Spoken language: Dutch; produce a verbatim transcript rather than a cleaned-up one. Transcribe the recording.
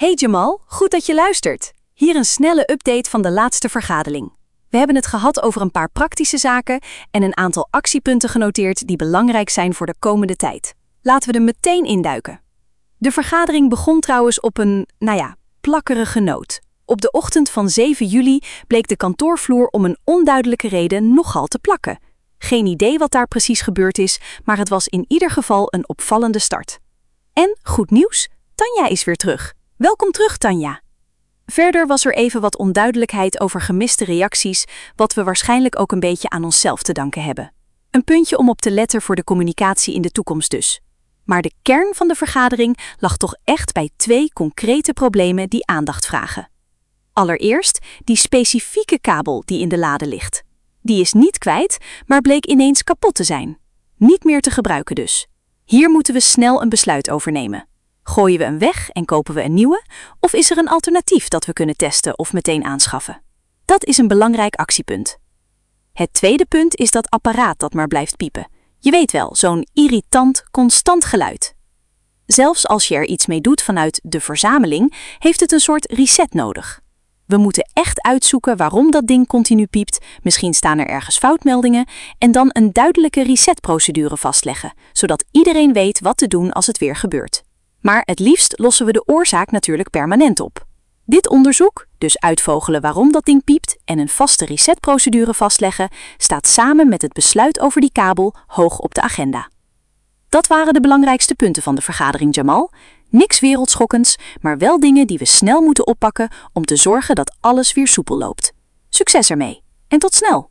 Hey Jamal, goed dat je luistert. Hier een snelle update van de laatste vergadering. We hebben het gehad over een paar praktische zaken en een aantal actiepunten genoteerd die belangrijk zijn voor de komende tijd. Laten we er meteen induiken. De vergadering begon trouwens op een, nou ja, plakkerige noot. Op de ochtend van zeven juli bleek de kantoorvloer om een onduidelijke reden nogal te plakken. Geen idee wat daar precies gebeurd is, maar het was in ieder geval een opvallende start. En, goed nieuws, Tanja is weer terug. Welkom terug, Tanja. Verder was er even wat onduidelijkheid over gemiste reacties, wat we waarschijnlijk ook een beetje aan onszelf te danken hebben. Een puntje om op te letten voor de communicatie in de toekomst dus. Maar de kern van de vergadering lag toch echt bij twee concrete problemen die aandacht vragen. Allereerst die specifieke kabel die in de lade ligt. Die is niet kwijt, maar bleek ineens kapot te zijn. Niet meer te gebruiken dus. Hier moeten we snel een besluit over nemen. Gooien we hem weg en kopen we een nieuwe? Of is er een alternatief dat we kunnen testen of meteen aanschaffen? Dat is een belangrijk actiepunt. Het tweede punt is dat apparaat dat maar blijft piepen. Je weet wel, zo'n irritant, constant geluid. Zelfs als je er iets mee doet vanuit de verzameling, heeft het een soort reset nodig. We moeten echt uitzoeken waarom dat ding continu piept, misschien staan er ergens foutmeldingen, en dan een duidelijke resetprocedure vastleggen, zodat iedereen weet wat te doen als het weer gebeurt. Maar het liefst lossen we de oorzaak natuurlijk permanent op. Dit onderzoek, dus uitvogelen waarom dat ding piept en een vaste resetprocedure vastleggen, staat samen met het besluit over die kabel hoog op de agenda. Dat waren de belangrijkste punten van de vergadering, Jamal. Niks wereldschokkends, maar wel dingen die we snel moeten oppakken om te zorgen dat alles weer soepel loopt. Succes ermee en tot snel!